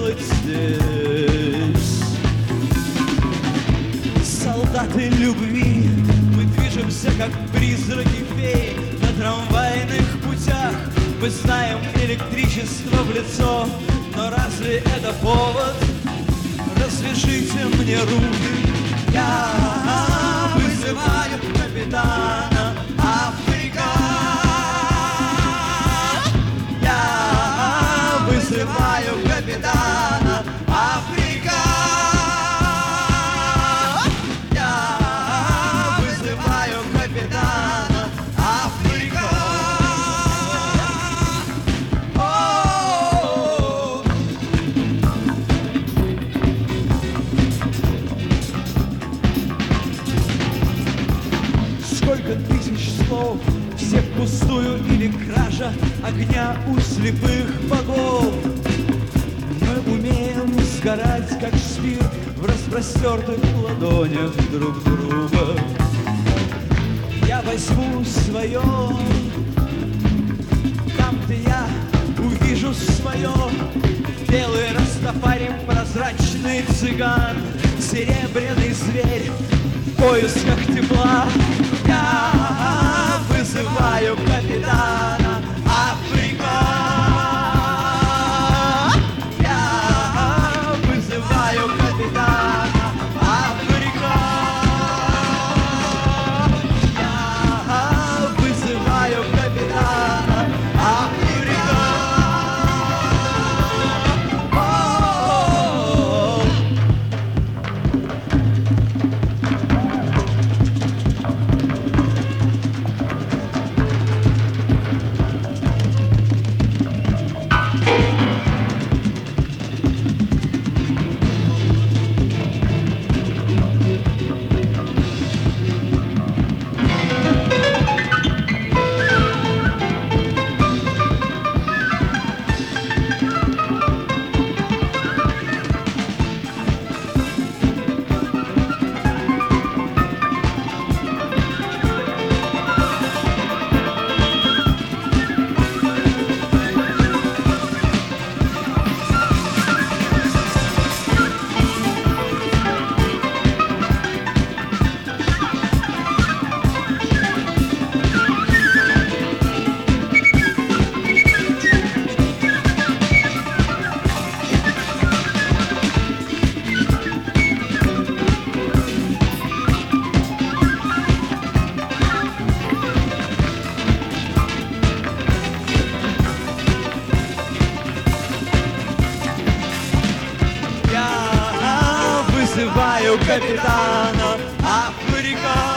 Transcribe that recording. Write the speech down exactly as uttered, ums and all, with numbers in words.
делать здесь? Солдаты любви, мы движемся, как призраки фей на трамвайных путях. Мы знаем электричество в лицо, но разве это повод? Развяжите мне руки, я вызываю капитана Африка. Я вызываю капитана Африка. Я вызываю капитана Африка. О-о-о. Сколько тысяч слов, все впустую или кража огня у слепых богов. Мы умеем сгорать, как спирт, в распростертых ладонях друг друга. Я возьму свое, там, где я увижу свое. Белый растопарим, прозрачный цыган, серебряный зверь в поисках тепла. Я вызываю капитана Африка. Я вызываю капитана Африка. Я вызываю капитана Африка. О-о-о. Я вызываю капитана Африка.